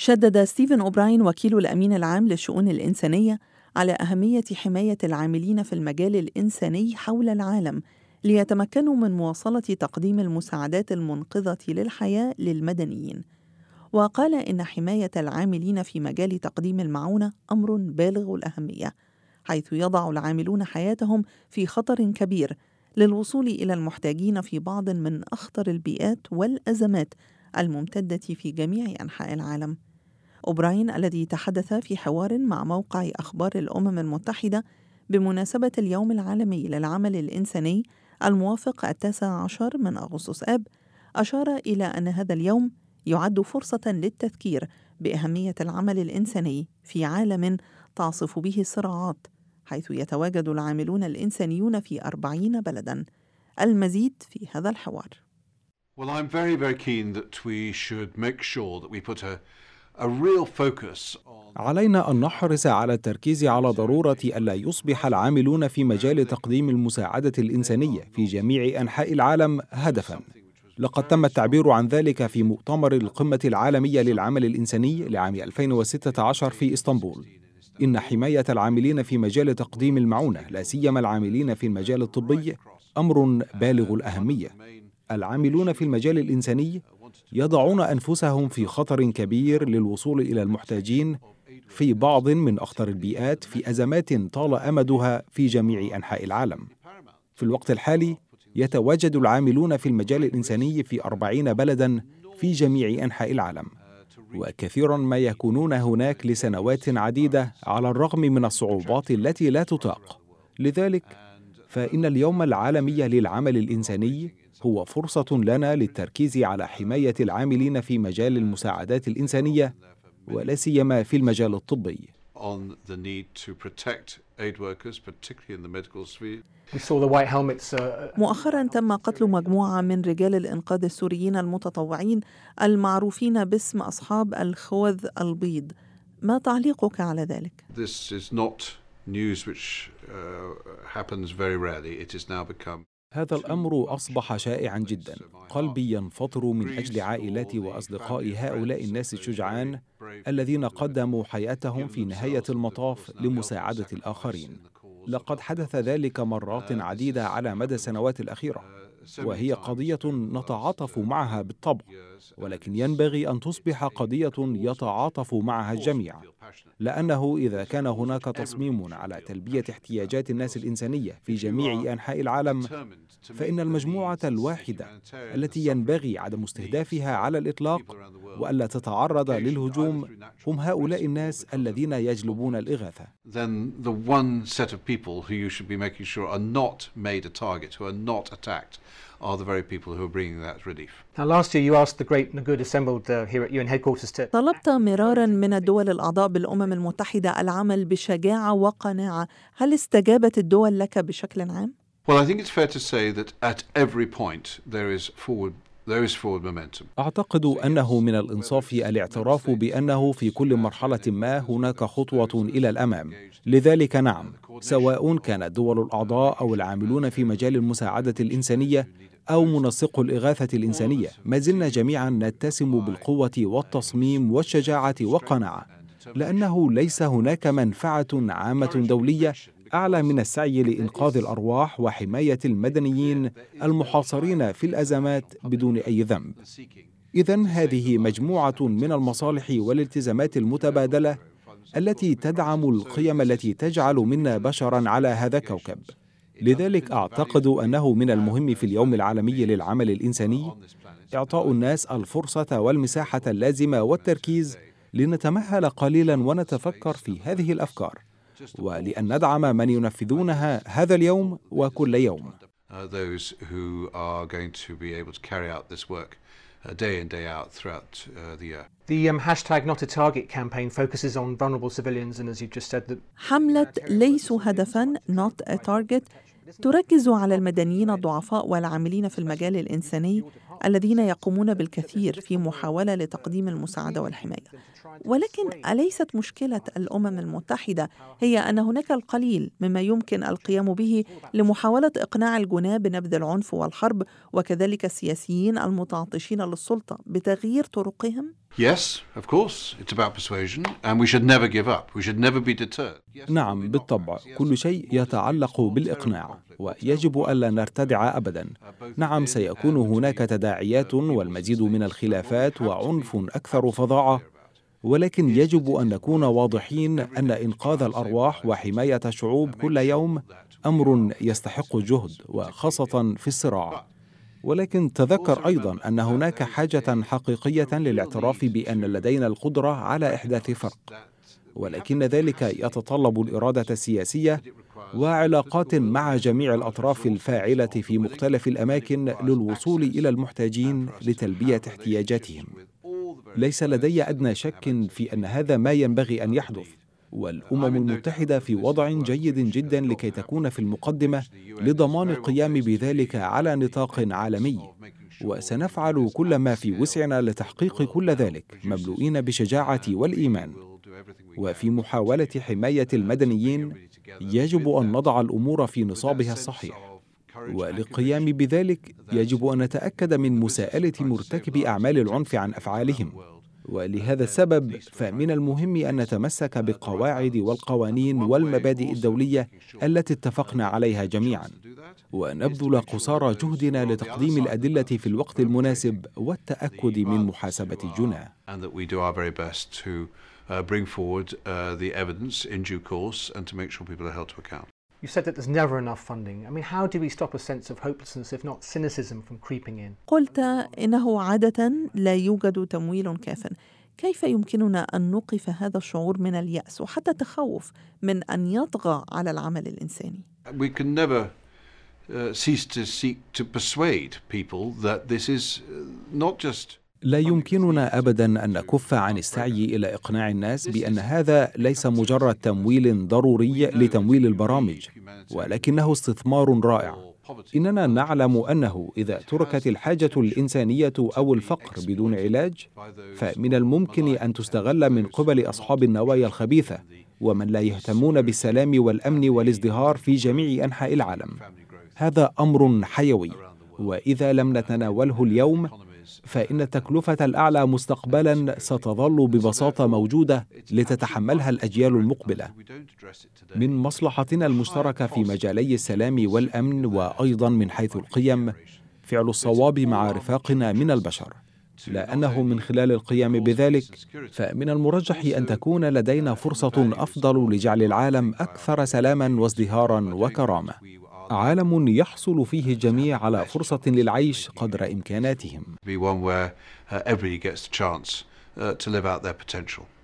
شدد ستيفن أوبراين وكيل الأمين العام للشؤون الإنسانية على أهمية حماية العاملين في المجال الإنساني حول العالم ليتمكنوا من مواصلة تقديم المساعدات المنقذة للحياة للمدنيين. وقال إن حماية العاملين في مجال تقديم المعونة أمر بالغ الأهمية، حيث يضع العاملون حياتهم في خطر كبير للوصول إلى المحتاجين في بعض من أخطر البيئات والأزمات الممتدة في جميع أنحاء العالم. أوبراين الذي تحدث في حوار مع موقع أخبار الأمم المتحدة بمناسبة اليوم العالمي للعمل الإنساني الموافق 19 من أغسطس آب، أشار إلى أن هذا اليوم يعد فرصة للتذكير بأهمية العمل الإنساني في عالم تعصف به الصراعات، حيث يتواجد العاملون الإنسانيون في 40 بلداً. المزيد في هذا الحوار. Well, I'm very, very keen that we should make sure that we put a real focus on. علينا أن نحرص على التركيز على ضرورة ألا يصبح العاملون في مجال تقديم المساعدة الإنسانية في جميع أنحاء العالم هدفاً. لقد تم التعبير عن ذلك في مؤتمر القمة العالمية للعمل الإنساني لعام 2016 في إسطنبول. إن حماية العاملين في مجال تقديم المعونة، لا سيما العاملين في المجال الطبي، أمر بالغ الأهمية. العاملون في المجال الإنساني يضعون أنفسهم في خطر كبير للوصول إلى المحتاجين في بعض من أخطر البيئات في أزمات طال أمدها في جميع أنحاء العالم. في الوقت الحالي يتواجد العاملون في المجال الإنساني في 40 بلداً في جميع أنحاء العالم، وكثيراً ما يكونون هناك لسنوات عديدة على الرغم من الصعوبات التي لا تطاق. لذلك فإن اليوم العالمي للعمل الإنساني هو فرصة لنا للتركيز على حماية العاملين في مجال المساعدات الإنسانية، ولا سيما في المجال الطبي. مؤخرا تم قتل مجموعة من رجال الإنقاذ السوريين المتطوعين المعروفين باسم أصحاب الخوذ البيض. ما تعليقك على ذلك؟ هذا الأمر أصبح شائعاً جداً. قلبي ينفطر من أجل عائلات وأصدقاء هؤلاء الناس الشجعان الذين قدموا حياتهم في نهاية المطاف لمساعدة الآخرين. لقد حدث ذلك مرات عديدة على مدى السنوات الأخيرة، وهي قضية نتعاطف معها بالطبع، ولكن ينبغي أن تصبح قضية يتعاطف معها الجميع، لأنه إذا كان هناك تصميم على تلبية احتياجات الناس الإنسانية في جميع أنحاء العالم، فإن المجموعة الواحدة التي ينبغي عدم استهدافها على الإطلاق وألا تتعرض للهجوم هم هؤلاء الناس الذين يجلبون الإغاثة. طلبت مرارا من الدول الأعضاء بالأمم المتحدة العمل بشجاعة وقناعة. هل استجابت الدول لك بشكل عام؟ Well, I think it's fair to say that at every point there is forward momentum. أعتقد أنه من الإنصاف الاعتراف بأنه في كل مرحلة ما هناك خطوة إلى الأمام. لذلك نعم، سواء كانت الدول الأعضاء أو العاملون في مجال المساعدة الإنسانية أو منسقو الإغاثة الإنسانية، ما زلنا جميعا نتسم بالقوة والتصميم والشجاعة والقناعة، لأنه ليس هناك منفعة عامة دولية أعلى من السعي لإنقاذ الأرواح وحماية المدنيين المحاصرين في الأزمات بدون أي ذنب. إذن هذه مجموعة من المصالح والالتزامات المتبادلة التي تدعم القيم التي تجعل منا بشراً على هذا الكوكب. لذلك أعتقد أنه من المهم في اليوم العالمي للعمل الإنساني إعطاء الناس الفرصة والمساحة اللازمة والتركيز لنتمهل قليلاً ونتفكر في هذه الأفكار، ولأن ندعم من ينفذونها هذا اليوم وكل يوم. Day in, day out throughout the year. The hashtag Not a Target campaign focuses on vulnerable civilians, and as you've just said, that حملة ليسوا هدفاً Not a Target تركز على المدنيين الضعفاء والعاملين في المجال الإنساني الذين يقومون بالكثير في محاولة لتقديم المساعدة والحماية. ولكن أليست مشكلة الأمم المتحدة هي أن هناك القليل مما يمكن القيام به لمحاولة إقناع الجناه بنبذ العنف والحرب، وكذلك السياسيين المتعطشين للسلطة بتغيير طرقهم؟ Yes, of course, it's about persuasion, and we should never give up. We should never be deterred. نعم بالطبع، كل شيء يتعلق بالإقناع، ويجب ألا نرتدع أبدا. نعم سيكون هناك تداعيات والمزيد من الخلافات وعنف أكثر فظاعة، ولكن يجب أن نكون واضحين أن إنقاذ الأرواح وحماية الشعوب كل يوم أمر يستحق الجهد، وخاصة في الصراع. ولكن تذكر أيضا أن هناك حاجة حقيقية للاعتراف بأن لدينا القدرة على إحداث فرق، ولكن ذلك يتطلب الإرادة السياسية وعلاقات مع جميع الأطراف الفاعلة في مختلف الأماكن للوصول إلى المحتاجين لتلبية احتياجاتهم. ليس لدي أدنى شك في أن هذا ما ينبغي أن يحدث، والأمم المتحدة في وضع جيد جدا لكي تكون في المقدمة لضمان القيام بذلك على نطاق عالمي، وسنفعل كل ما في وسعنا لتحقيق كل ذلك مملوئين بالشجاعة والإيمان. وفي محاولة حماية المدنيين يجب أن نضع الأمور في نصابها الصحيح، وللقيام بذلك يجب أن نتأكد من مساءلة مرتكبي أعمال العنف عن أفعالهم. ولهذا السبب فمن المهم أن نتمسك بالقواعد والقوانين والمبادئ الدولية التي اتفقنا عليها جميعا، ونبذل قصارى جهدنا لتقديم الأدلة في الوقت المناسب والتأكد من محاسبة الجناه. Bring forward the evidence in due course and to make sure people are held to account. You said that there's never enough funding. I mean, how do we stop a sense of hopelessness, if not cynicism, from creeping in? قلت إنه عادة لا يوجد تمويل كاف. كيف يمكننا أن نوقف هذا الشعور من اليأس وحتى التخوف من أن يطغى على العمل الإنساني؟ We can never cease to seek to persuade people that this is not just. لا يمكننا أبدا أن نكف عن السعي إلى إقناع الناس بأن هذا ليس مجرد تمويل ضروري لتمويل البرامج، ولكنه استثمار رائع. إننا نعلم أنه إذا تركت الحاجة الإنسانية أو الفقر بدون علاج، فمن الممكن أن تستغل من قبل أصحاب النوايا الخبيثة ومن لا يهتمون بالسلام والأمن والازدهار في جميع أنحاء العالم. هذا أمر حيوي، وإذا لم نتناوله اليوم فإن التكلفة الأعلى مستقبلا ستظل ببساطة موجودة لتتحملها الأجيال المقبلة. من مصلحتنا المشتركة في مجالي السلام والأمن، وأيضا من حيث القيم، فعل الصواب مع رفاقنا من البشر، لأنه من خلال القيام بذلك فمن المرجح أن تكون لدينا فرصة أفضل لجعل العالم أكثر سلاما وازدهارا وكرامة، عالم يحصل فيه الجميع على فرصة للعيش قدر إمكاناتهم. Be one where everybody gets the chance to live out their potential.